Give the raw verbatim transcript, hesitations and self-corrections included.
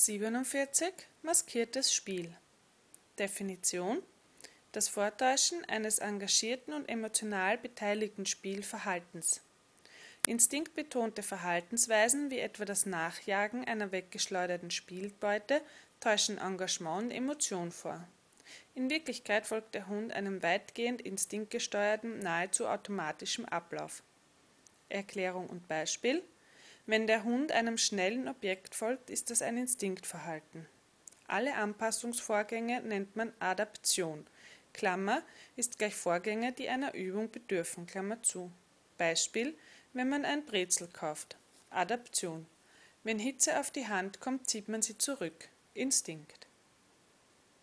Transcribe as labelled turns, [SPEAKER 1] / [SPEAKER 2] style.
[SPEAKER 1] siebenundvierzig. Maskiertes Spiel. Definition: Das Vortäuschen eines engagierten und emotional beteiligten Spielverhaltens. Instinktbetonte Verhaltensweisen wie etwa das Nachjagen einer weggeschleuderten Spielbeute täuschen Engagement und Emotion vor. In Wirklichkeit folgt der Hund einem weitgehend instinktgesteuerten, nahezu automatischen Ablauf. Erklärung und Beispiel: Wenn der Hund einem schnellen Objekt folgt, ist das ein Instinktverhalten. Alle Anpassungsvorgänge nennt man Adaption. Klammer ist gleich Vorgänge, die einer Übung bedürfen. Klammer zu. Beispiel: Wenn man ein Brezel kauft. Adaption. Wenn Hitze auf die Hand kommt, zieht man sie zurück. Instinkt.